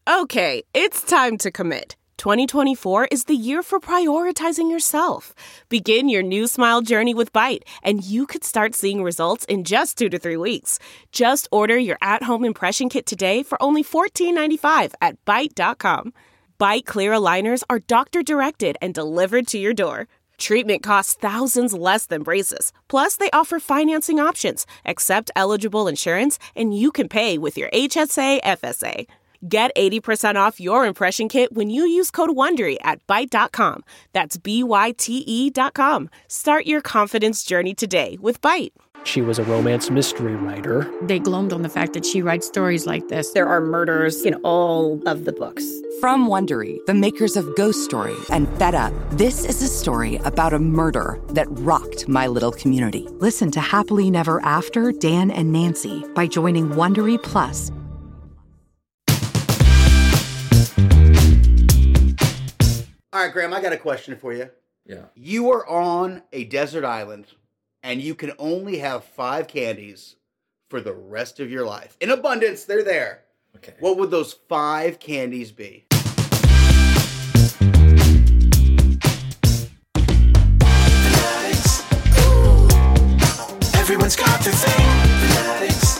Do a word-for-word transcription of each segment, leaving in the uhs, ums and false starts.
Okay, it's time to commit. twenty twenty-four is the year for prioritizing yourself. Begin your new smile journey with Byte, and you could start seeing results in just two to three weeks. Just order your at-home impression kit today for only fourteen ninety-five at byte dot com. Byte clear aligners are doctor-directed and delivered to your door. Treatment costs thousands less than braces. Plus, they offer financing options, accept eligible insurance, and you can pay with your H S A F S A. Get eighty percent off your impression kit when you use code WONDERY at byte dot com. That's B Y T E dot com. Start your confidence journey today with Byte. She was a romance mystery writer. They gloomed on the fact that she writes stories like this. There are murders in all of the books. From Wondery, the makers of Ghost Story and Fed Up, this is a story about a murder that rocked my little community. Listen to Happily Never After, Dan and Nancy by joining Wondery Plus. All right, Graham, I got a question for you. Yeah. You are on a desert island, and you can only have five candies for the rest of your life. In abundance, they're there. Okay. What would those five candies be? Fanatics. Ooh. Everyone's got their thing. Fanatics.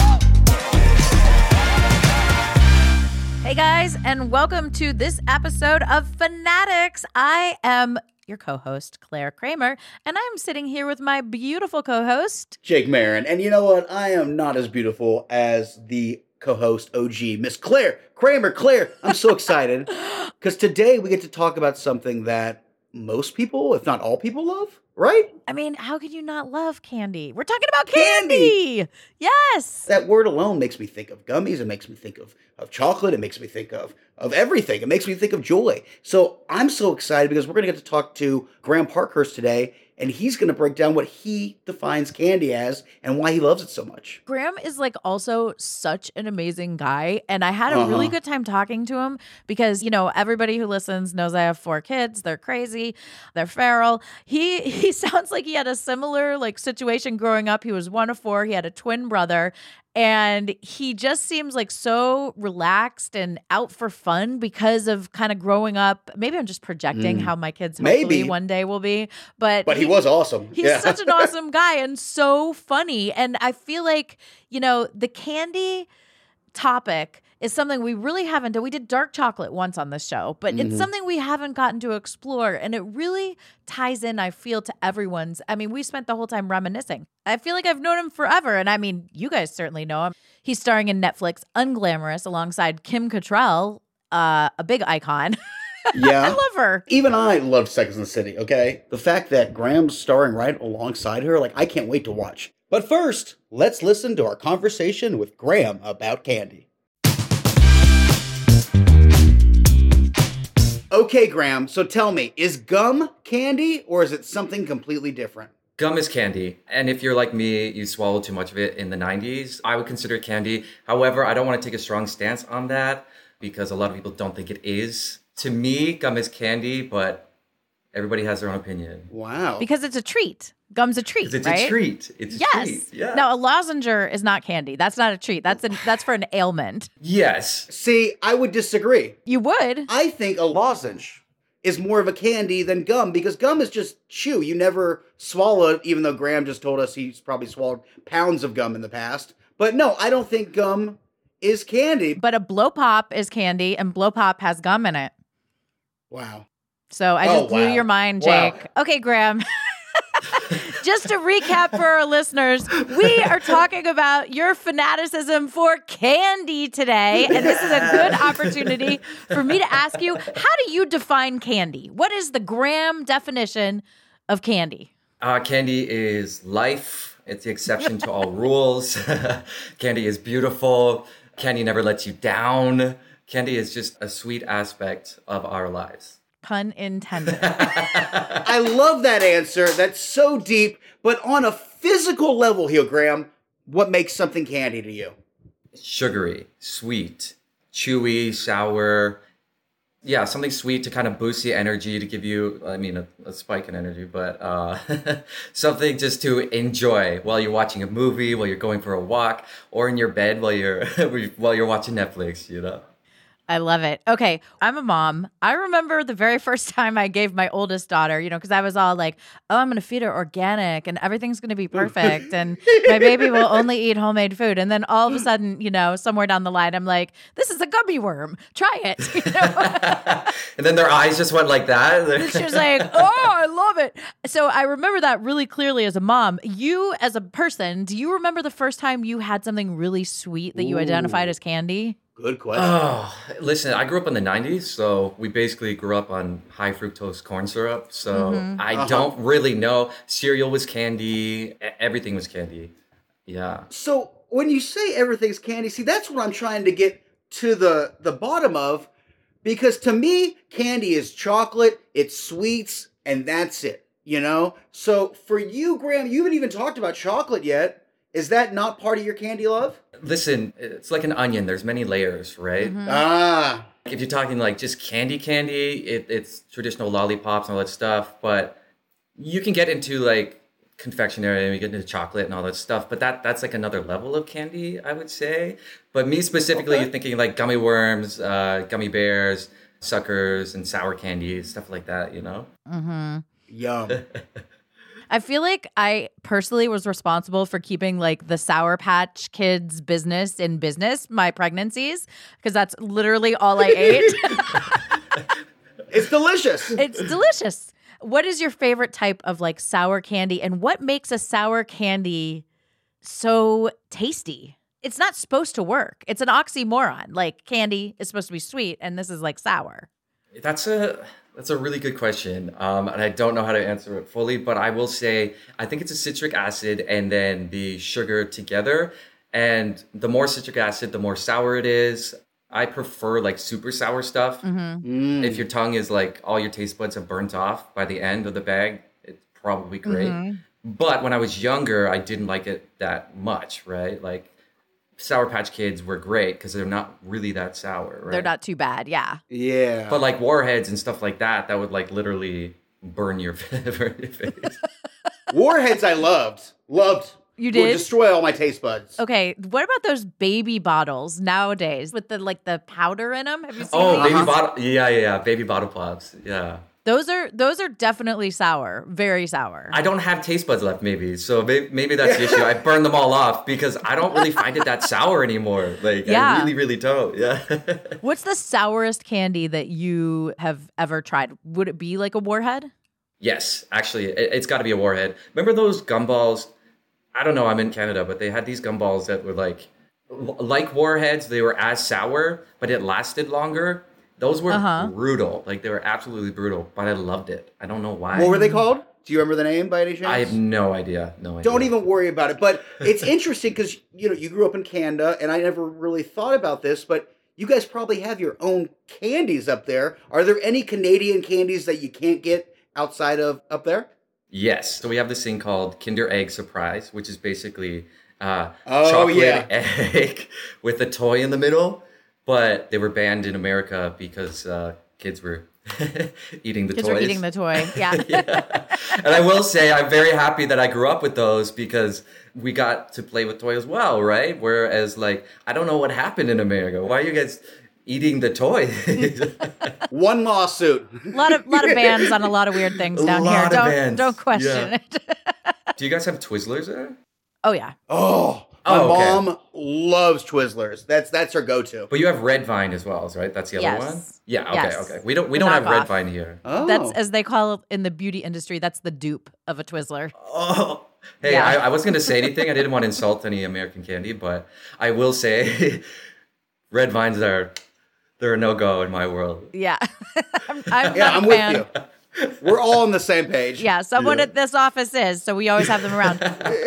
Hey guys, and welcome to this episode of Fanatics. I am your co-host, Claire Kramer, and I'm sitting here with my beautiful co-host, Jake Marin. And you know what? I am not as beautiful as the co-host O G, Miss Claire Kramer. Claire, I'm so excited because today we get to talk about something that most people, if not all people, love, right? I mean, how could you not love candy? We're talking about candy. candy. Yes. That word alone makes me think of gummies. It makes me think of, of chocolate. It makes me think of, of everything. It makes me think of joy. So I'm so excited because we're going to get to talk to Graham Parkhurst today, and he's going to break down what he defines candy as and why he loves it so much. Graham is like also such an amazing guy. And I had a Uh-huh. really good time talking to him because, you know, everybody who listens knows I have four kids. They're crazy. They're feral. He, he sounds like he had a similar like situation growing up. He was one of four. He had a twin brother. And he just seems like so relaxed and out for fun because of kind of growing up. Maybe I'm just projecting mm. how my kids hopefully Maybe. one day will be. But, but he, he was awesome. He's yeah. such an awesome guy and so funny. And I feel like, you know, the candy topic is something we really haven't done. We did dark chocolate once on this show, but mm-hmm. it's something we haven't gotten to explore. And it really ties in, I feel, to everyone's. I mean, we spent the whole time reminiscing. I feel like I've known him forever. And I mean, you guys certainly know him. He's starring in Netflix Unglamorous alongside Kim Cattrall, uh, a big icon. Yeah. I love her. Even I loved Sex and the City, okay? The fact that Graham's starring right alongside her, like, I can't wait to watch. But first, let's listen to our conversation with Graham about candy. Okay, Graham, so tell me, is gum candy or is it something completely different? Gum is candy. And if you're like me, you swallowed too much of it in the nineties, I would consider it candy. However, I don't want to take a strong stance on that because a lot of people don't think it is. To me, gum is candy, but everybody has their own opinion. Wow. Because it's a treat. Gum's a treat, it's right? It's a treat. It's a yes. treat. Yeah. Now, a lozenger is not candy. That's not a treat. That's a, that's for an ailment. Yes. See, I would disagree. You would? I think a lozenge is more of a candy than gum because gum is just chew. You never swallow it, even though Graham just told us he's probably swallowed pounds of gum in the past. But no, I don't think gum is candy. But a blow pop is candy, and blow pop has gum in it. Wow. So I just oh, blew wow. your mind, Jake. Wow. Okay, Graham. Just to recap for our listeners, we are talking about your fanaticism for candy today. And this is a good opportunity for me to ask you, how do you define candy? What is the Graham definition of candy? Uh, candy is life. It's the exception to all rules. Candy is beautiful. Candy never lets you down. Candy is just a sweet aspect of our lives. Pun intended. I love that answer. That's so deep. But on a physical level here, Graham, what makes something candy to you? Sugary, sweet, chewy, sour. Yeah, something sweet to kind of boost the energy, to give you, I mean, a, a spike in energy, but uh, something just to enjoy while you're watching a movie, while you're going for a walk, or in your bed while you're while you're watching Netflix, you know? I love it. Okay, I'm a mom. I remember the very first time I gave my oldest daughter, you know, because I was all like, oh, I'm going to feed her organic and everything's going to be perfect. And my baby will only eat homemade food. And then all of a sudden, you know, somewhere down the line, I'm like, this is a gummy worm. Try it. You know? And then their eyes just went like that. And she was like, oh, I love it. So I remember that really clearly as a mom. You, as a person, do you remember the first time you had something really sweet that you Ooh. identified as candy? Good question. Oh, listen, I grew up in the nineties, so we basically grew up on high fructose corn syrup. So Mhm. I Uh-huh. don't really know. Cereal was candy. e- Everything was candy. Yeah. So when you say everything's candy, see, that's what I'm trying to get to the the bottom of, because to me, candy is chocolate, it's sweets, and that's it. You know. So for you, Graham, you haven't even talked about chocolate yet. Is that not part of your candy love? Listen, it's like an onion. There's many layers, right? Mhm. Ah. If you're talking like just candy candy, it, it's traditional lollipops and all that stuff. But you can get into like confectionery and you get into chocolate and all that stuff. But that that's like another level of candy, I would say. But me specifically, Okay. you're thinking like gummy worms, uh, gummy bears, suckers, and sour candy, stuff like that, you know? Mm-hmm. Yum. I feel like I personally was responsible for keeping like the Sour Patch Kids business in business, my pregnancies, because that's literally all I ate. It's delicious. It's delicious. What is your favorite type of like sour candy, and what makes a sour candy so tasty? It's not supposed to work. It's an oxymoron. Like candy is supposed to be sweet, and this is like sour. That's a that's a really good question, um, and I don't know how to answer it fully. But I will say I think it's a citric acid and then the sugar together. And the more citric acid, the more sour it is. I prefer like super sour stuff. Mm-hmm. Mm. If your tongue is like all your taste buds have burnt off by the end of the bag, it's probably great. Mm-hmm. But when I was younger, I didn't like it that much, right? Like Sour Patch Kids were great because they're not really that sour, right? They're not too bad. Yeah. Yeah. But like Warheads and stuff like that, that would like literally burn your, burn your face. Warheads I loved. Loved. You Would did? destroy all my taste buds. Okay. What about those baby bottles nowadays with the like the powder in them? Have you seen Oh, these? baby Uh-huh. bottle. Yeah, yeah, yeah. Baby bottle pops. Yeah. Those are those are definitely sour. Very sour. I don't have taste buds left, maybe. So maybe, maybe that's the issue. I burned them all off because I don't really find it that sour anymore. Like, Yeah. I really, really don't. Yeah. What's the sourest candy that you have ever tried? Would it be like a Warhead? Yes, actually, it, it's got to be a Warhead. Remember those gumballs? I don't know. I'm in Canada, but they had these gumballs that were like, like Warheads. They were as sour, but it lasted longer. Those were Uh-huh. brutal. Like they were absolutely brutal, but I loved it. I don't know why. What were they called? Do you remember the name by any chance? I have no idea. No idea. Don't even worry about it. But it's interesting because, you know, you grew up in Canada, and I never really thought about this, but you guys probably have your own candies up there. Are there any Canadian candies that you can't get outside of up there? Yes. So we have this thing called Kinder Egg Surprise, which is basically uh, Oh, chocolate yeah. egg with a toy in the middle. But they were banned in America because uh, kids were eating the Kids toys. were eating the toy. Yeah. Yeah. And I will say I'm very happy that I grew up with those because we got to play with toy as well, right? Whereas, like, I don't know what happened in America. Why are you guys eating the toy? One lawsuit. A lot of lot of bans on a lot of weird things A down here. lot of Don't bans. don't question Yeah. it. Do you guys have Twizzlers there? Oh yeah. Oh, my Oh, okay. mom loves Twizzlers. That's that's her go-to. But you have Red Vine as well, right? That's the other Yes. one? Yeah, okay, Yes. okay. We don't we The don't have Red knockoff. Vine here. Oh. That's as they call it in the beauty industry. That's the dupe of a Twizzler. Oh, hey, Yeah. I, I wasn't going to say anything. I didn't want to insult any American candy, but I will say Red Vines are, they're a no-go in my world. Yeah. I'm, I'm Yeah, not I'm a with fan. you. We're all on the same page. Yeah, someone Yeah. at this office is, so we always have them around.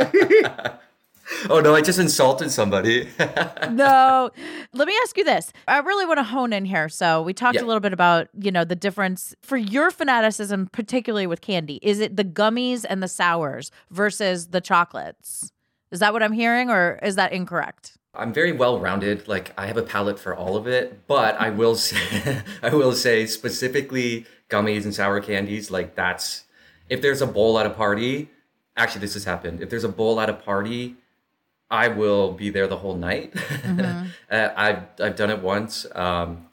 Oh, no, I just insulted somebody. No. Let me ask you this. I really want to hone in here. So we talked Yeah. a little bit about, you know, the difference for your fanaticism, particularly with candy. Is it the gummies and the sours versus the chocolates? Is that what I'm hearing, or is that incorrect? I'm very well-rounded. Like, I have a palate for all of it, but I will say, I will say specifically gummies and sour candies, like that's, if there's a bowl at a party, actually this has happened. If there's a bowl at a party, I will be there the whole night. Mm-hmm. uh, I've I've done it once. Um,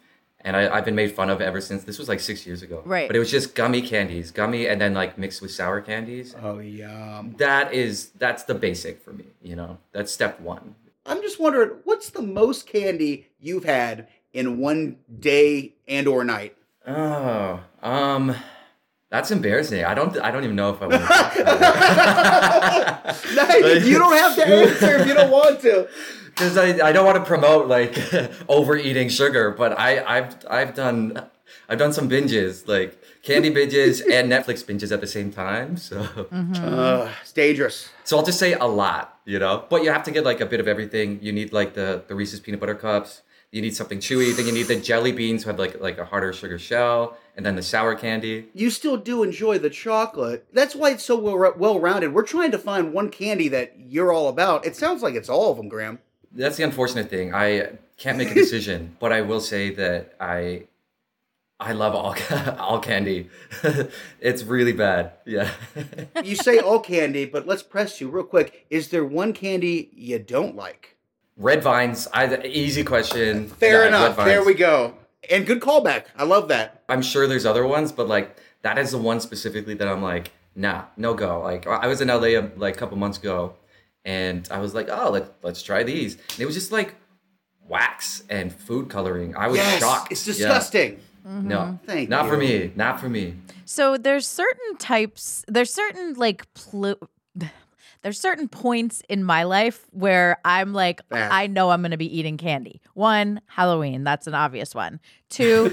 And I, I've been made fun of ever since. This was like six years ago. Right. But it was just gummy candies, gummy, and then like mixed with sour candies. Oh, yum. That is, that's the basic for me, you know? That's step one. I'm just wondering, what's the most candy you've had in one day and or night? Oh, um, that's embarrassing. I don't, I don't even know if I want to talk about it. Nice. You don't have to answer if you don't want to. Because I, I don't want to promote like overeating sugar, but I, I've, I've done, I've done some binges, like candy binges and Netflix binges at the same time. So, Mm-hmm. uh, it's dangerous. So I'll just say a lot, you know, but you have to get like a bit of everything. You need like the, the Reese's peanut butter cups. You need something chewy. Then you need the jelly beans who have like like a harder sugar shell, and then the sour candy. You still do enjoy the chocolate. That's why it's so well, well-rounded. We're trying to find one candy that you're all about. It sounds like it's all of them, Graham. That's the unfortunate thing. I can't make a decision, but I will say that I I love all all candy. It's really bad. Yeah. You say all candy, but let's press you real quick. Is there one candy you don't like? Red Vines. I, easy question. Fair Yeah, enough. Red Vines. There we go. And good callback. I love that. I'm sure there's other ones, but like that is the one specifically that I'm like, nah, no go. Like I was in L A like a couple months ago, and I was like, oh, let, let's try these. And it was just like wax and food coloring. I was Yes, shocked. it's disgusting. Yeah. Mm-hmm. No, Thank not you. for me. Not for me. So there's certain types, there's certain like, pl- there's certain points in my life where I'm like, Bad. I know I'm going to be eating candy. One, Halloween. That's an obvious one. Two,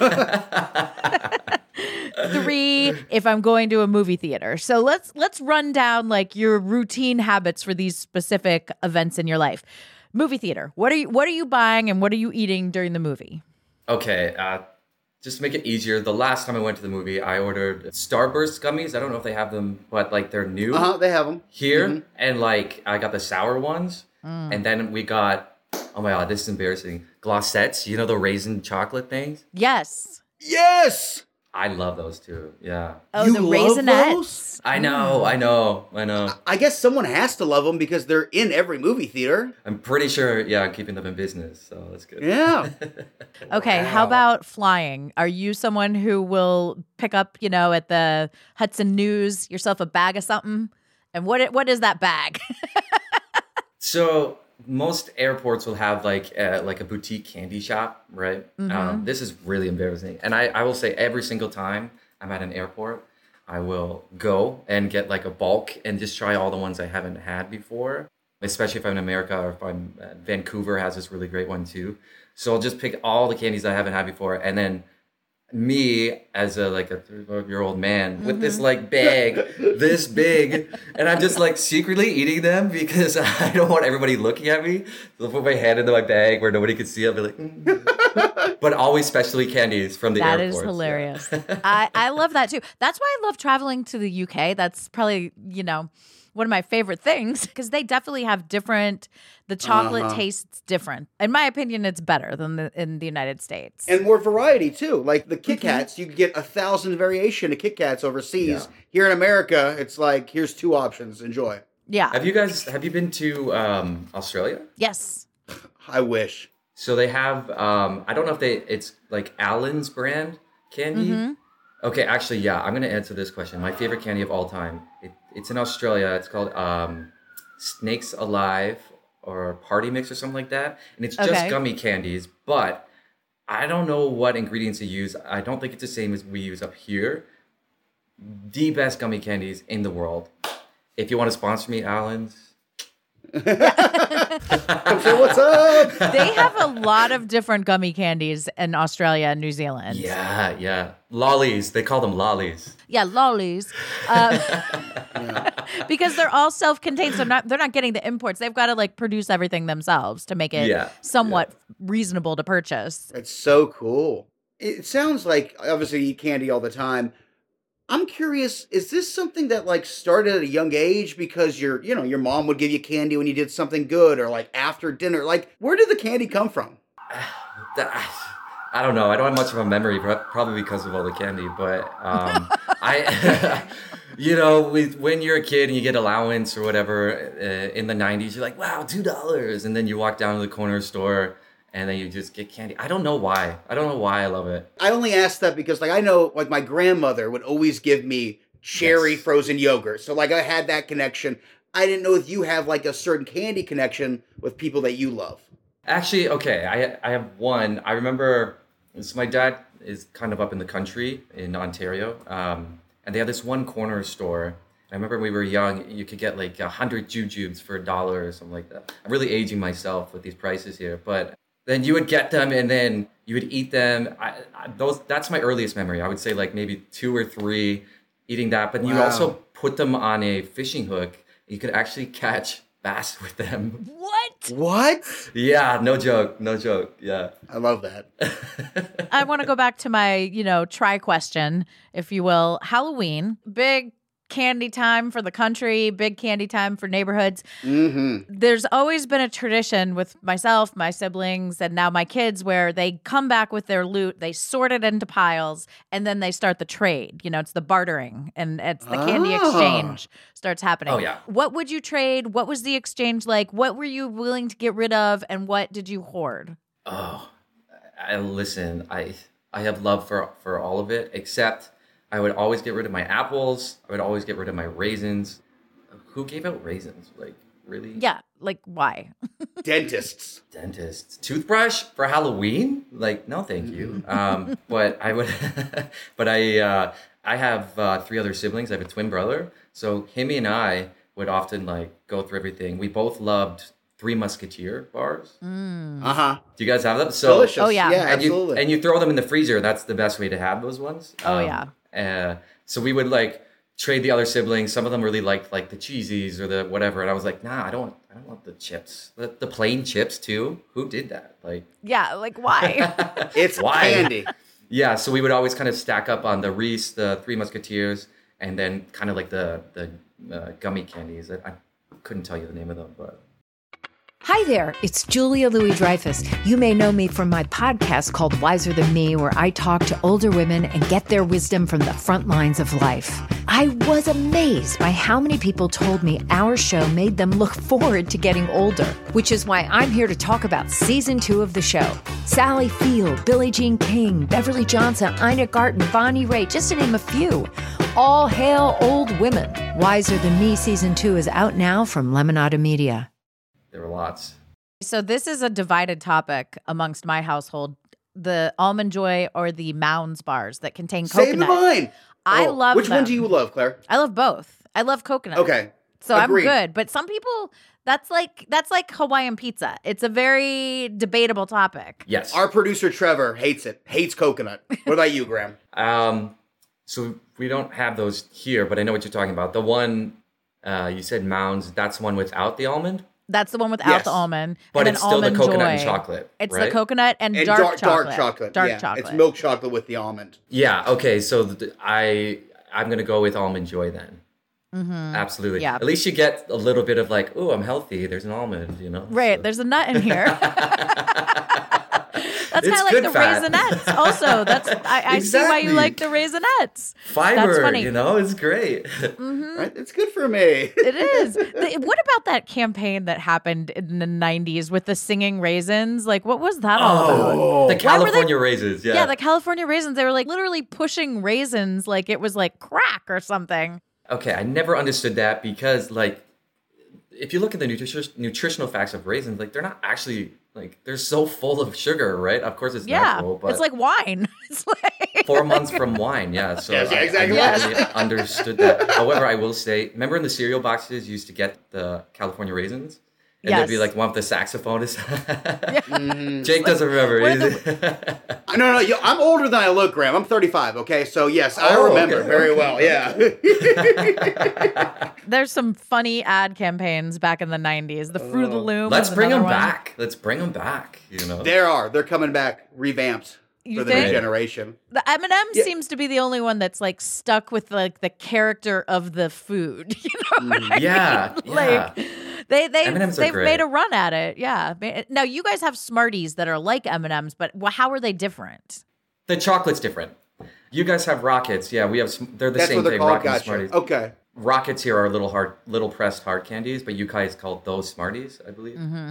three, if I'm going to a movie theater. So let's let's run down like your routine habits for these specific events in your life. Movie theater. What are you what are you buying and what are you eating during the movie? Okay, uh, just to make it easier, the last time I went to the movie, I ordered Starburst gummies. I don't know if they have them, but like they're new Uh-huh, they have them. here. Mhm. And like I got the sour ones. And then we got, oh my God, this is embarrassing. Glossettes, you know, the raisin chocolate things? Yes. Yes! I love those too. Yeah. Oh, You the love Raisinets. those? I know, I know, I know. I guess someone has to love them because they're in every movie theater. I'm pretty sure, yeah, I'm keeping them in business, so that's good. Yeah. Okay, how Wow. about flying? Are you someone who will pick up, you know, at the Hudson News yourself a bag of something? And what what is that bag? So most airports will have like a, like a boutique candy shop, right? Mm-hmm. Um, this is really embarrassing. And I, I will say every single time I'm at an airport, I will go and get like a bulk and just try all the ones I haven't had before, especially if I'm in America or if I'm uh, Vancouver has this really great one too. So I'll just pick all the candies I haven't had before. And then me as a like a thirty-year-old man with this like bag this big, and I'm just like secretly eating them because I don't want everybody looking at me. So I'll put my hand into my bag where nobody can see it. I'll be like, mm. But always specialty candies from the That airports. is hilarious. I, I love that too. That's why I love traveling to the U K. That's probably, you know, one of my favorite things because they definitely have different, the chocolate Uh-huh. tastes different. In my opinion, it's better than the, in the United States. And more variety too. Like the Kit Kats, you can get a thousand variation of Kit Kats overseas. Yeah. Here in America, it's like here's two options. Enjoy. Yeah. Have you guys have you been to um, Australia? Yes. I wish. So they have um, I don't know if they it's like Allen's brand candy. Mm-hmm. Okay, actually, yeah, I'm gonna answer this question. My favorite candy of all time. It, it's in Australia. It's called um, Snakes Alive or Party Mix or something like that, and it's just Okay. gummy candies. But I don't know what ingredients they use. I don't think it's the same as we use up here. The best gummy candies in the world. If you want to sponsor me, Allen's. Come say what's up. They have a lot of different gummy candies in Australia and New Zealand. Yeah, yeah. Lollies. They call them lollies. Yeah, lollies. Uh, because they're all self-contained, so not they're not getting the imports. They've got to like produce everything themselves to make it Yeah, somewhat reasonable to purchase. That's so cool. It sounds like obviously you eat candy all the time. I'm curious, is this something that like started at a young age because your, you know, your mom would give you candy when you did something good or like after dinner? Like, where did the candy come from? I don't know. I don't have much of a memory, pro- probably because of all the candy. But um, I, you know, with, when you're a kid and you get allowance or whatever uh, in the nineties, you're like, wow, two dollars, and then you walk down to the corner store and then you just get candy. I don't know why. I don't know why I love it. I only asked that because, like, I know, like, my grandmother would always give me cherry Yes. frozen yogurt. So, like, I had that connection. I didn't know if you have, like, a certain candy connection with people that you love. Actually, okay, I I have one. I remember, so my dad is kind of up in the country in Ontario, um, and they had this one corner store. I remember when we were young, you could get like a hundred jujubes for a dollar or something like that. I'm really aging myself with these prices here, but then you would get them and then you would eat them. I, I, those that's my earliest memory. I would say like maybe two or three eating that, but you Wow. also put them on a fishing hook. You could actually catch bass with them. What? What? Yeah, no joke, no joke. Yeah. I love that. I want to go back to my, you know, try question, if you will. Halloween, big candy time for the country, big candy time for neighborhoods. Mm-hmm. There's always been a tradition with myself, my siblings, and now my kids where they come back with their loot, they sort it into piles, and then they start the trade. You know, it's the bartering and it's the candy Ah. exchange starts happening. Oh, yeah. What would you trade? What was the exchange like? What were you willing to get rid of? And what did you hoard? Oh, I listen. I I have love for for all of it, except I would always get rid of my apples. I would always get rid of my raisins. Who gave out raisins? Like, really? Yeah, like why? Dentists. Dentists. Toothbrush for Halloween? Like, no, thank you. Um, but I would. but I uh, I have uh, three other siblings. I have a twin brother, so him and I would often like go through everything. We both loved Three Musketeer bars. Uh-huh. Do you guys have them? So Delicious. Oh, yeah. Yeah, and you absolutely. and you throw them in the freezer. That's the best way to have those ones. Oh, Um, yeah. Uh, so we would like trade the other siblings. Some of them really liked like the cheesies or the whatever, and I was like, nah, I don't want. I don't want the chips. The, the plain chips too. Who did that? Like, Yeah, like why? It's Why? candy. yeah. So we would always kind of stack up on the Reese, the Three Musketeers, and then kind of like the the uh, gummy candies. I, I couldn't tell you the name of them, but. Hi there, it's Julia Louis-Dreyfus. You may know me from my podcast called Wiser Than Me, where I talk to older women and get their wisdom from the front lines of life. I was amazed by how many people told me our show made them look forward to getting older, which is why I'm here to talk about season two of the show. Sally Field, Billie Jean King, Beverly Johnson, Ina Garten, Bonnie Raitt, just to name a few. All hail old women. Wiser Than Me season two is out now from Lemonada Media. There were lots. So this is a divided topic amongst my household: the Almond Joy or the Mounds bars that contain Same coconut. mine. I Oh, love Which them. one do you love, Claire? I love both. I love coconut. Okay. So Agreed. I'm good. But some people, that's like that's like Hawaiian pizza. It's a very debatable topic. Yes. Our producer Trevor hates it. Hates coconut. What about you, Graham? Um, so we don't have those here, but I know what you're talking about. The one uh, you said Mounds, that's the one without the almond, That's the one without Yes. the almond. but and it's then still the almond coconut joy. and chocolate. It's right? the coconut and, And dark, dark, chocolate. dark chocolate. Dark yeah. chocolate. It's milk chocolate with the almond. Yeah. Okay. So th- I I'm gonna go with almond joy then. Mm-hmm. Absolutely. Yeah. At least you get a little bit of like, oh, I'm healthy. There's an almond. You know. Right. So- There's a nut in here. That's It's kind of like good the fat. raisinets. Also, that's I, I see why you Exactly. like the raisinets. Fiber. That's funny. You know, it's great. Right? It's good for me. It is. The- what about that campaign that happened in the nineties with the singing raisins? Like, what was that all about? Oh, the Why were they- California raisins. Yeah. Yeah, the California raisins. They were like literally pushing raisins like it was like crack or something. Okay, I never understood that because, like, if you look at the nutrition nutritional facts of raisins, like, they're not actually, like, they're so full of sugar, right? Of course it's Yeah, natural, but it's like wine. It's like four months from wine, yeah. So Yes, yeah, I, exactly. I never really understood that. However, I will say, remember in the cereal boxes, you used to get the California raisins? And there'd be Yes. like one of the saxophonists. Mhm. Jake doesn't remember. Where He's- No, no, yo, I'm older than I look, Graham. I'm thirty-five, okay? So, yes, I Oh, remember okay, very okay. well, yeah. there's some funny ad campaigns back in the nineties. The Fruit of the Loom. Let's is bring them another one. back. Let's bring them back, you know? There are. They're coming back revamped You for the think? new generation. The M and M's Yeah. seems to be the only one that's like stuck with like the character of the food. You know what I Yeah, mean? yeah. Like they they M and M's are they've great. made a run at it. Yeah. Ma- Now you guys have Smarties that are like M and M's, but wh- how are they different? The chocolate's different. You guys have Rockets. Yeah, we have. Sm- They're the That's same what they're thing. called. Rocket and Gotcha. Smarties. Okay. Rockets here are little hard, little pressed hard candies, but you guys call those Smarties, I believe. Mm-hmm. But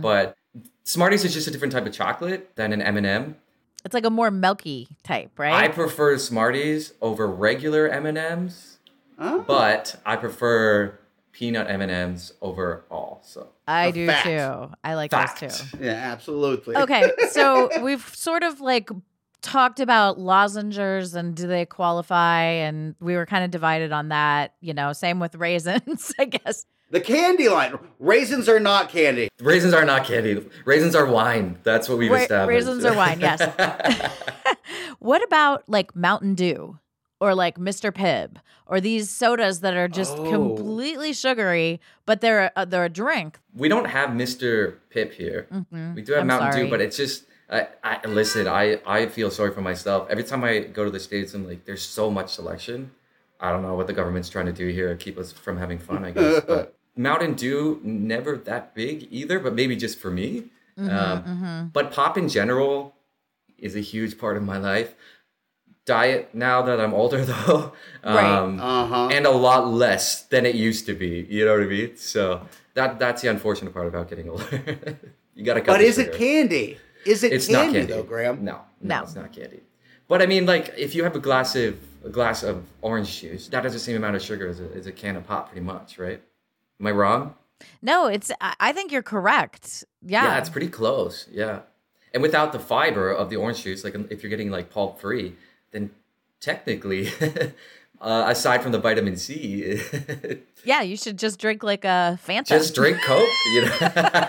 Smarties is just a different type of chocolate than an M and M. It's like a more milky type, right? I prefer Smarties over regular M and M's, oh. but I prefer peanut M and M's over all. So I a do fact. too. I like Fact. those too. Yeah, absolutely. Okay, so we've sort of like talked about lozengers and do they qualify, and we were kind of divided on that. You know, same with raisins, I guess. The candy line. Raisins are not candy. Raisins are not candy. Raisins are wine. That's what we've Ra- established. Raisins are wine, yes. What about like Mountain Dew or like Mister Pibb or these sodas that are just Oh. completely sugary, but they're a, they're a drink? We don't have Mister Pibb here. Mm-hmm. We do have I'm Mountain sorry. Dew, but it's just, I, I listen, I, I feel sorry for myself. Every time I go to the States, I'm like, there's so much selection. I don't know what the government's trying to do here, keep us from having fun, I guess. But Mountain Dew, never that big either, but maybe just for me. Mm-hmm, um, mm-hmm. But pop in general is a huge part of my life. Diet now that I'm older, though, um, Right. Uh-huh. and a lot less than it used to be. You know what I mean? So that that's the unfortunate part about getting older. You got to cut. But the is sugar. it candy? Is it It's candy, not candy though, Graham? No, no, No. it's not candy. But I mean, like, if you have a glass of a glass of orange juice, that has the same amount of sugar as a, as a can of pop, pretty much, right? Am I wrong? No, it's. I I think you're correct. Yeah. Yeah, it's pretty close. Yeah, and without the fiber of the orange juice, like if you're getting like pulp free, then technically, uh, aside from the vitamin C, Yeah, you should just drink like a Fanta. just drink Coke. You know?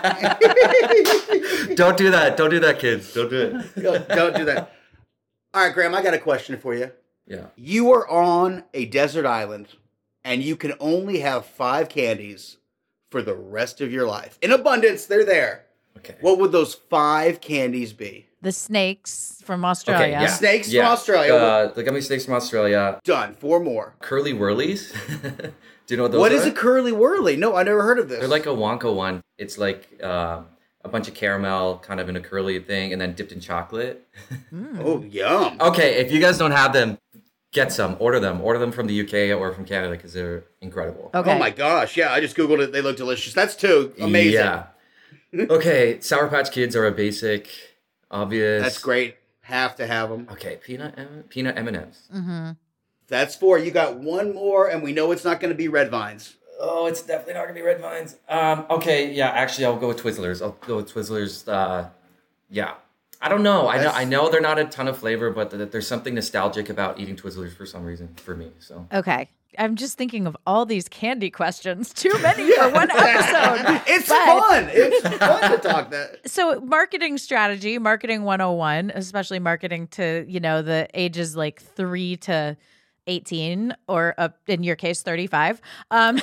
Don't do that. Don't do that, kids. Don't do it. Don't, don't do that. All right, Graham, I got a question for you. Yeah. You are on a desert island, and you can only have five candies for the rest of your life. In abundance, they're there. Okay. What would those five candies be? The snakes from Australia. Okay, yeah. Snakes from Yeah. Australia. Uh, the gummy snakes from Australia. Done. Four more. Curly Whirlies. Do you know what those What are? is a curly whirly? No, I never heard of this. They're like a Wonka one. It's like uh, a bunch of caramel kind of in a curly thing and then dipped in chocolate. Oh, yum. Okay, if you guys don't have them, get some. Order them. Order them from the U K or from Canada because they're incredible. Okay. Oh my gosh. Yeah, I just Googled it. They look delicious. That's two. Amazing. Yeah. Okay, Sour Patch Kids are a basic, obvious. That's great. Have to have them. Okay, peanut M- peanut M and M's. Mm-hmm. That's four. You got one more, and we know it's not going to be Red Vines. Oh, it's definitely not gonna be Red Vines. Um, okay, yeah, actually, I'll go with Twizzlers. I'll go with Twizzlers. Uh, yeah, I don't know. I know. That's- I know they're not a ton of flavor, but th- there's something nostalgic about eating Twizzlers for some reason for me. So Okay. I'm just thinking of all these candy questions. Too many for one episode. It's But- fun. It's fun to talk that. So marketing strategy, marketing one oh one, especially marketing to, you know, the ages like three to eighteen or uh, in your case, thirty-five. Um,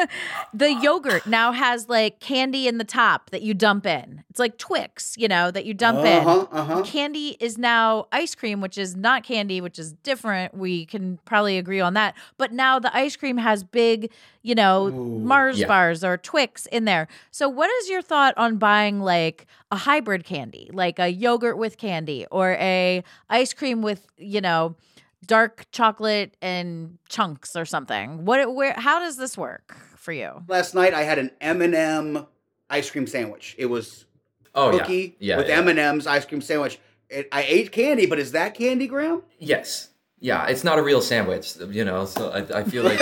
the yogurt now has like candy in the top that you dump in. It's like Twix, you know, that you dump Uh-huh, in. uh-huh. Candy is now ice cream, which is not candy, which is different. We can probably agree on that. But now the ice cream has big, you know, Mars yeah. bars or Twix in there. So what is your thought on buying like a hybrid candy, like a yogurt with candy or a ice cream with, you know, dark chocolate and chunks or something? What where how does this work for you? Last night I had an M and M ice cream sandwich. It was oh cookie yeah, yeah, with yeah. M and M's ice cream sandwich. It, I ate candy, but is that candy, Graham? Yes, yeah, it's not a real sandwich, you know. So I, I feel like.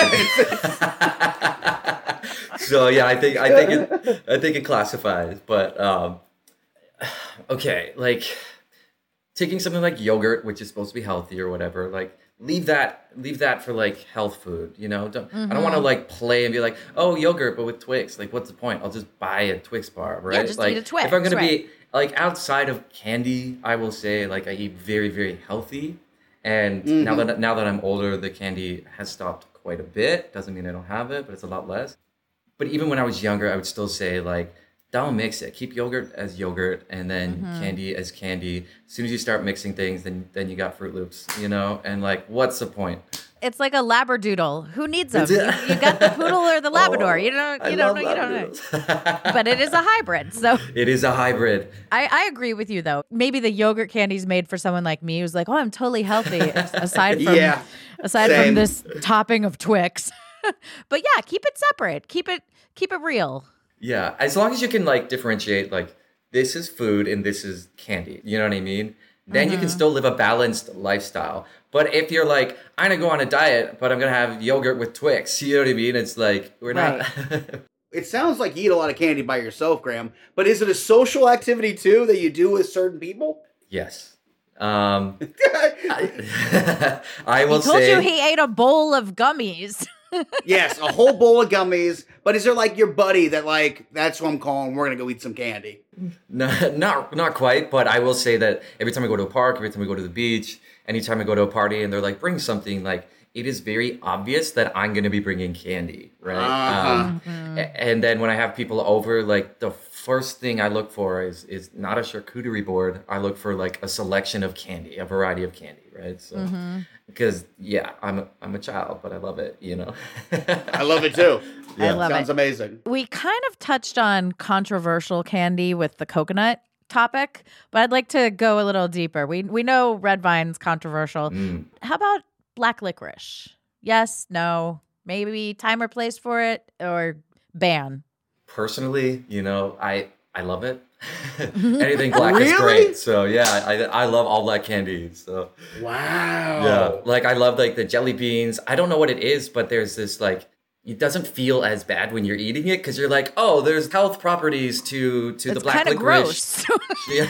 So yeah, I think I think it I think it classifies, but um, okay, like. Taking something like yogurt, which is supposed to be healthy or whatever, like leave that leave that for like health food, you know? Don't Mm-hmm. I don't want to like play and be like, oh, yogurt, but with Twix. Like, what's the point? I'll just buy a Twix bar, right? just like, eat a Twix, if I'm gonna right. be like outside of candy, I will say like I eat very very healthy, and Mm-hmm. now that now that I'm older, the candy has stopped quite a bit. Doesn't mean I don't have it, but it's a lot less. But even when I was younger, I would still say like, don't mix it. Keep yogurt as yogurt and then Mm-hmm. candy as candy. As soon as you start mixing things, then then you got Fruit Loops, you know? And like, what's the point? It's like a Labradoodle. Who needs them? It's You, a- you got the poodle or the Labrador. Oh, you don't. I You don't love know. You don't know. Labradoodles. But it is a hybrid. So It is a hybrid. I, I agree with you though. Maybe the yogurt candy's made for someone like me who's like, oh, I'm totally healthy. Aside from Yeah, aside same. from this topping of Twix. But yeah, keep it separate. Keep it keep it real. Yeah, as long as you can like differentiate like this is food and this is candy. You know what I mean? Then Mm-hmm. you can still live a balanced lifestyle. But if you're like, I'm going to go on a diet, but I'm going to have yogurt with Twix, you know what I mean? It's like, we're not... It sounds like you eat a lot of candy by yourself, Graham, but is it a social activity too that you do with certain people? Yes. Um, I, I will He told say... you he ate a bowl of gummies. Yes, a whole bowl of gummies. But is there like your buddy that like, that's what I'm calling, we're going to go eat some candy? No, not not quite, but I will say that every time I go to a park, every time we go to the beach, anytime I go to a party and they're like, bring something, like, it is very obvious that I'm going to be bringing candy, right? Uh-huh. Um, a- and then when I have people over, like, the first thing I look for is is not a charcuterie board. I look for, like, a selection of candy, a variety of candy, right? So, because, yeah, I'm a, I'm a child, but I love it, you know? I love it too. I love Sounds it. amazing. We kind of touched on controversial candy with the coconut topic, but I'd like to go a little deeper. We we know red vine's controversial. Mm. How about black licorice? Yes, no, maybe time or place for it, or ban? Personally, you know, I I love it. Anything black is Really? great. So yeah, I I love all black candy. So Wow. yeah, like I love like the jelly beans. I don't know what it is, but there's this like it doesn't feel as bad when you're eating it because you're like, oh, there's health properties to to the It's black kind of licorice. gross. Yeah.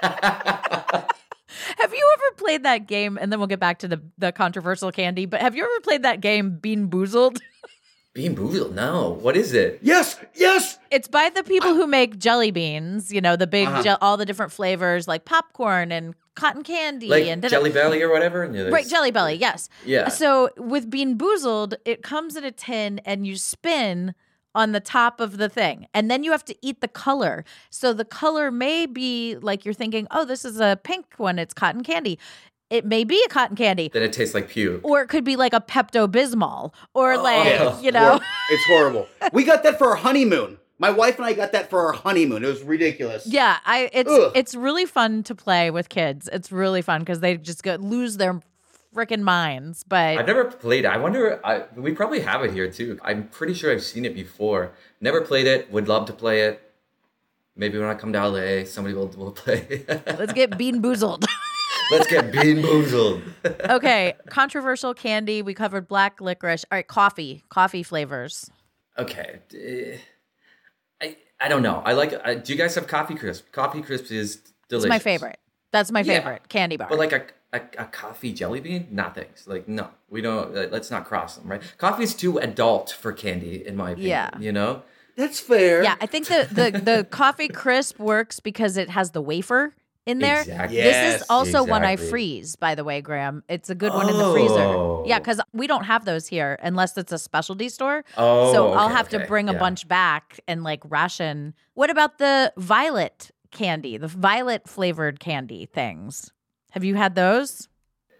Have you ever played that game? And then we'll get back to the the controversial candy. But have you ever played that game, Bean Boozled? Bean Boozled? No. What is it? Yes, yes. It's by the people who make jelly beans. You know, the big, Uh-huh. gel- all the different flavors like popcorn and cotton candy Like and Jelly Belly or whatever? And yeah, Right, there's- Jelly Belly, yes. Yeah. So with Bean Boozled, it comes in a tin and you spin on the top of the thing. And then you have to eat the color. So the color may be like you're thinking, oh, this is a pink one. It's cotton candy. It may be a cotton candy. Then it tastes like puke. Or it could be like a Pepto-Bismol. Or Oh. like, Yeah. you know. It's horrible. We got that for our honeymoon. My wife and I got that for our honeymoon. It was ridiculous. Yeah, I it's Ugh. it's really fun to play with kids. It's really fun because they just go lose their freaking minds. But I've never played it. I wonder, I, we probably have it here too. I'm pretty sure I've seen it before. Never played it. Would love to play it. Maybe when I come to L A, somebody will, will play. let's get Bean Boozled. Let's get Bean Boozled. Okay, controversial candy. We covered black licorice. All right, coffee, coffee flavors. Okay. Uh, I I don't know. I like, uh, do you guys have Coffee Crisp? Coffee Crisp is delicious. It's my favorite. That's my Yeah. favorite candy bar. But like a, a, a coffee jelly bean? Not thanks. Like, no, we don't, uh, let's not cross them, right? Coffee's too adult for candy, in my opinion. Yeah. You know? That's fair. yeah, I think the, the the coffee crisp works because it has the wafer in there. Exactly. This Yes, is also one I exactly. freeze, by the way, Graham. It's a good one in the freezer. Oh. Yeah, because we don't have those here unless it's a specialty store. Oh, so I'll okay, have to okay, bring a yeah. bunch back and like ration. What about the violet candy, the violet flavored candy things? Have you had those?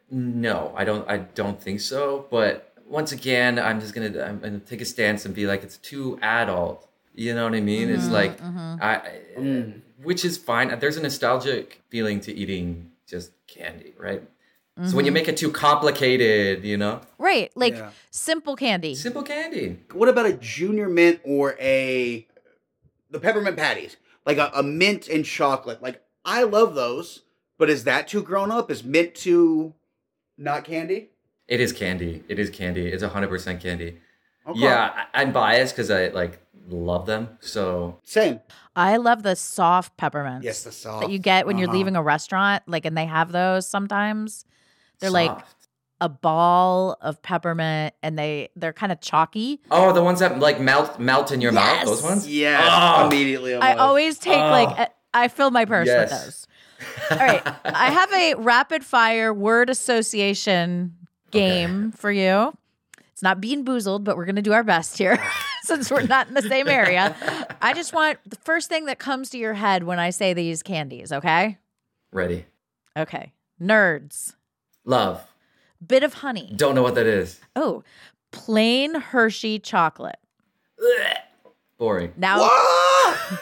No, I don't. I don't think so. But once again, I'm just gonna. I'm gonna take a stance and be like, it's too adult. You know what I mean? It's like, I, I- which is fine. There's a nostalgic feeling to eating just candy, right? So when you make it too complicated, you know, Right, like Yeah. simple candy. simple candy. What about a junior mint or a the peppermint patties? Like a, a mint and chocolate. Like I love those, but is that too grown up? Is mint too not candy? It is candy. It is candy. It's one hundred percent candy. Okay. Yeah, I, I'm biased because I like love them. So Same. I love the soft peppermints. Yes, the soft. that you get when you're Uh-huh. leaving a restaurant, like, and they have those sometimes. They're like soft. a ball of peppermint, and they they're kind of chalky. Oh, the ones that like melt melt in your Yes. mouth. Those ones. Yes. Oh. Immediately. I almost. always take Oh. like a- I fill my purse Yes. with those. All right, I have a rapid fire word association game for you. It's not Bean Boozled, but we're gonna do our best here since we're not in the same area. I just want the first thing that comes to your head when I say these candies. Okay. Ready. Okay. Nerds. Love. Bit of honey. Don't know what that is. Oh, plain Hershey chocolate. Ugh. Boring. Now, Ah!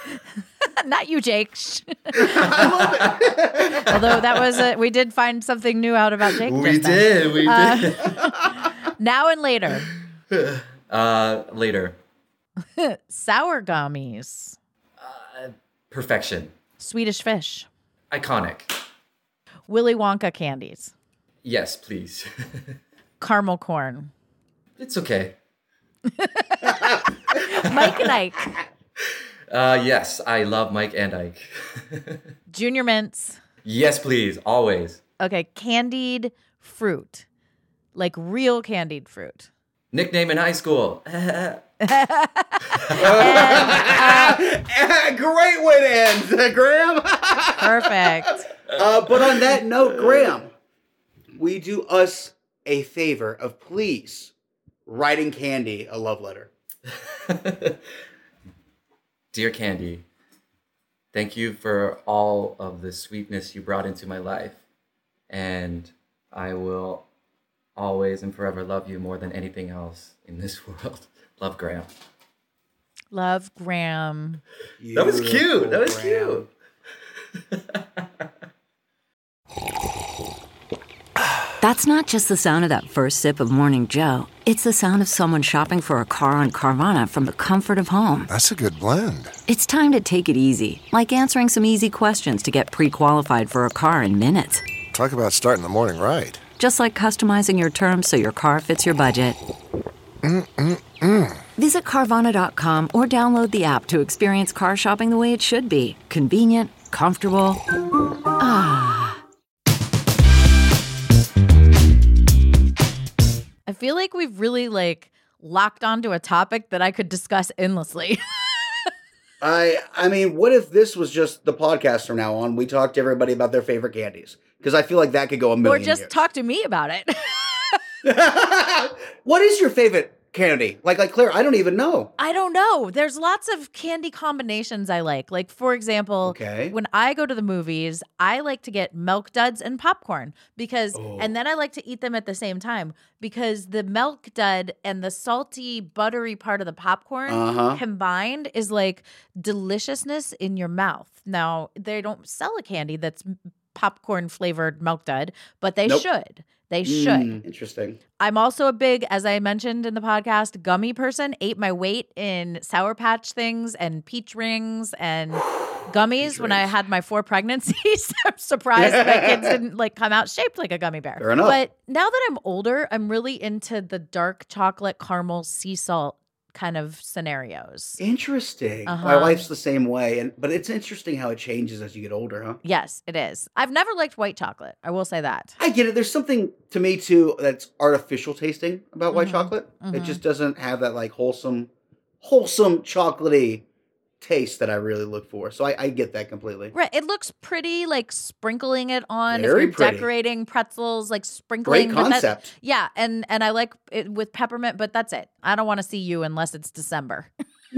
not you, Jake. Although that was a, we did find something new out about Jake. We just then. did. We Uh, did. Now and later, Uh, later. sour gummies, Perfection. Swedish Fish. Iconic. Willy Wonka candies. Yes, please. Caramel corn. It's okay. Mike and Ike. Uh, yes, I love Mike and Ike. Junior Mints. Yes, please. Always. Okay, candied fruit. Like real candied fruit. Nickname in high school. and, uh, Great way to end, Graham. Perfect. Uh, but on that note, Graham, we do us a favor of please writing Candy a love letter. Dear Candy, thank you for all of the sweetness you brought into my life. And I will always and forever love you more than anything else in this world. Love, Graham. Love, Graham. Beautiful, that was cute. That was Graham. cute. That's not just the sound of that first sip of Morning Joe. It's the sound of someone shopping for a car on Carvana from the comfort of home. That's a good blend. It's time to take it easy, like answering some easy questions to get pre-qualified for a car in minutes. Talk about starting the morning right. Just like customizing your terms so your car fits your budget. Mm-mm-mm. Visit Carvana dot com or download the app to experience car shopping the way it should be. Convenient, comfortable. Ah. I feel like we've really like locked onto a topic that I could discuss endlessly. I I mean, what if this was just the podcast from now on? We talk to everybody about their favorite candies. Because I feel like that could go a million Or just years. talk to me about it. What is your favorite candy? Like, like Claire, I don't even know. I don't know. There's lots of candy combinations I like. Like, for example, Okay. when I go to the movies, I like to get Milk Duds and popcorn because, Oh. and then I like to eat them at the same time because the Milk Dud and the salty, buttery part of the popcorn Uh-huh. combined is like deliciousness in your mouth. Now, they don't sell a candy that's popcorn flavored Milk Dud, but they Nope. should. They should. Mm, interesting. I'm also a big, as I mentioned in the podcast, gummy person. Ate my weight in Sour Patch things and peach rings and gummies Peach when I rings. had my four pregnancies. I'm surprised my kids didn't like come out shaped like a gummy bear. Fair enough. But now that I'm older, I'm really into the dark chocolate caramel sea salt kind of scenarios. Interesting. Uh-huh. My wife's the same way, and but it's interesting how it changes as you get older, huh? Yes, it is. I've never liked white chocolate. I will say that. I get it. There's something to me too that's artificial tasting about white Mhm. chocolate. It Mhm. just doesn't have that like wholesome, wholesome chocolatey taste that I really look for. So I, I get that completely. Right. It looks pretty, like sprinkling it on Very if you're pretty. decorating pretzels, like sprinkling. Great but that- concept. yeah, and and I like it with peppermint, but that's it. I don't want to see you unless it's December.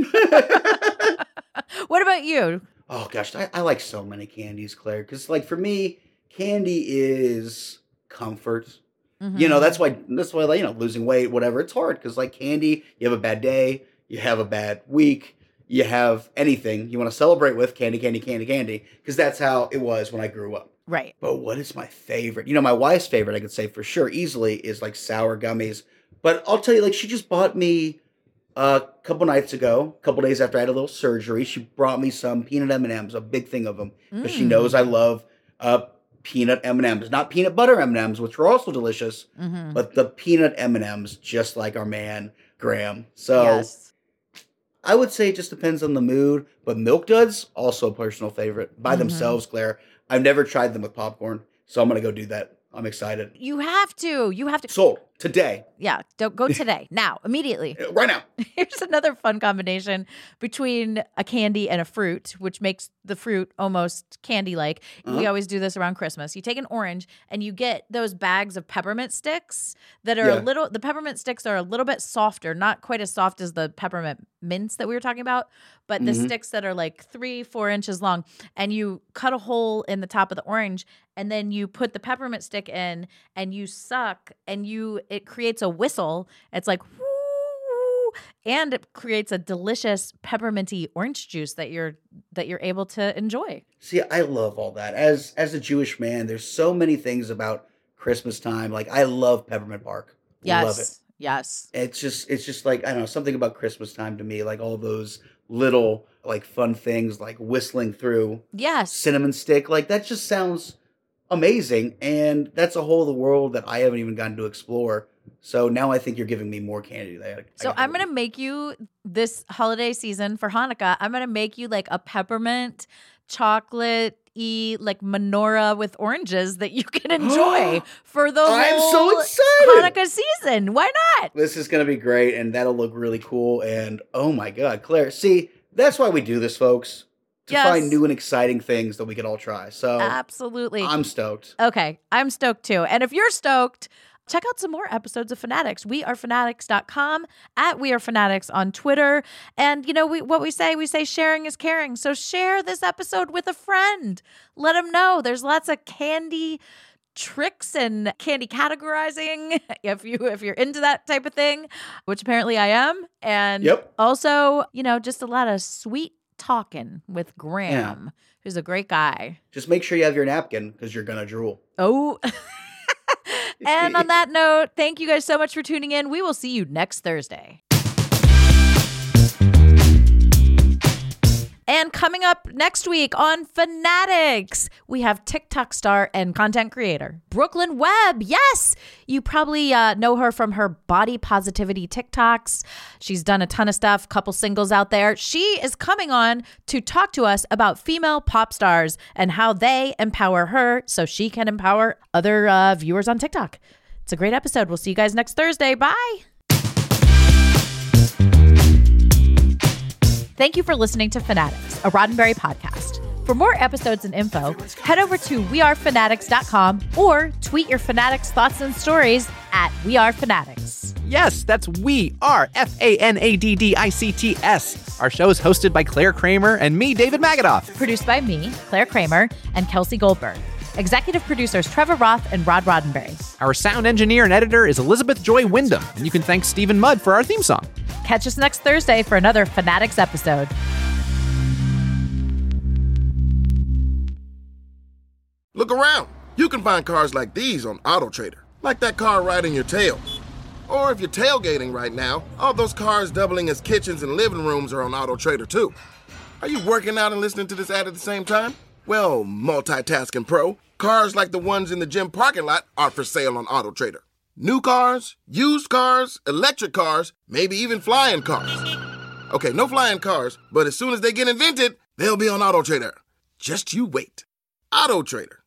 What about you? Oh gosh, I, I like so many candies, Claire. Because like for me, candy is comfort. You know, Mhm. that's why that's why like, you know, losing weight, whatever. It's hard because like candy, you have a bad day, you have a bad week, you have anything you want to celebrate with candy, candy, candy, candy. Because that's how it was when I grew up. Right. But what is my favorite? You know, my wife's favorite, I could say for sure, easily, is like sour gummies. But I'll tell you, like, she just bought me a couple nights ago, a couple days after I had a little surgery. She brought me some peanut M and M's, a big thing of them, because she Mm. knows I love uh, peanut M and M's, not peanut butter M and M's, which are also delicious, Mhm. but the peanut M and M's, just like our man Graham. So Yes. I would say it just depends on the mood. But Milk Duds, also a personal favorite by Mhm. themselves, Claire. I've never tried them with popcorn, so I'm gonna go do that. I'm excited. You have to. You have to. Sold today, Yeah. Don't go today. Now. Immediately. right now. Here's another fun combination between a candy and a fruit, which makes the fruit almost candy-like. We Uh-huh. always do this around Christmas. You take an orange and you get those bags of peppermint sticks that are a Yeah. little, the peppermint sticks are a little bit softer, not quite as soft as the peppermint mints that we were talking about, but the Mhm. sticks that are like three, four inches long. And you cut a hole in the top of the orange and then you put the peppermint stick in and you suck and you, it creates a whistle. It's like, woo, and it creates a delicious pepperminty orange juice that you're that you're able to enjoy. See, I love all that. As as a Jewish man, there's so many things about Christmas time. Like I love peppermint bark. Yes. Love it. Yes. It's just it's just like I don't know, something about Christmas time to me, like all those little like fun things like whistling through Yes. cinnamon stick. Like that just sounds amazing. And that's a whole of the world that I haven't even gotten to explore. So now I think you're giving me more candy. That I, So I'm going to make you this holiday season for Hanukkah. I'm going to make you like a peppermint chocolate y like menorah with oranges that you can enjoy for the I'm whole so excited. Hanukkah season. Why not? This is going to be great, and that'll look really cool. And oh my God, Claire, see, that's why we do this, folks, to Yes. find new and exciting things that we can all try. So Absolutely. I'm stoked. Okay, I'm stoked too. And if you're stoked, check out some more episodes of Fanatics. we are fanatics dot com, at We Are Fanatics on Twitter. And, you know, we what we say, we say sharing is caring. So share this episode with a friend. Let them know. There's lots of candy tricks and candy categorizing if you if you're into that type of thing, which apparently I am. And Yep. also, you know, just a lot of sweet talking with Graham, who's a great guy. Just make sure you have your napkin because you're going to drool. Oh. And on that note, thank you guys so much for tuning in. We will see you next Thursday. And coming up next week on Fanatics, we have TikTok star and content creator Brooklyn Webb. Yes, you probably uh, know her from her body positivity TikToks. She's done a ton of stuff, couple singles out there. She is coming on to talk to us about female pop stars and how they empower her so she can empower other uh, viewers on TikTok. It's a great episode. We'll see you guys next Thursday. Bye. Thank you for listening to Fanatics, a Roddenberry podcast. For more episodes and info, head over to we are fanatics dot com or tweet your Fanatics thoughts and stories at wearefanatics. Yes, that's We Are, F A N A D D I C T S. Our show is hosted by Claire Kramer and me, David Magadoff. Produced by me, Claire Kramer, and Kelsey Goldberg. Executive producers Trevor Roth and Rod Roddenberry. Our sound engineer and editor is Elizabeth Joy Wyndham, and you can thank Stephen Mudd for our theme song. Catch us next Thursday for another Fanatics episode. Look around. You can find cars like these on AutoTrader, like that car riding your tail. Or if you're tailgating right now, all those cars doubling as kitchens and living rooms are on AutoTrader too. Are you working out and listening to this ad at the same time? Well, multitasking pro, cars like the ones in the gym parking lot are for sale on AutoTrader. New cars, used cars, electric cars, maybe even flying cars. Okay, no flying cars, but as soon as they get invented, they'll be on AutoTrader. Just you wait. AutoTrader.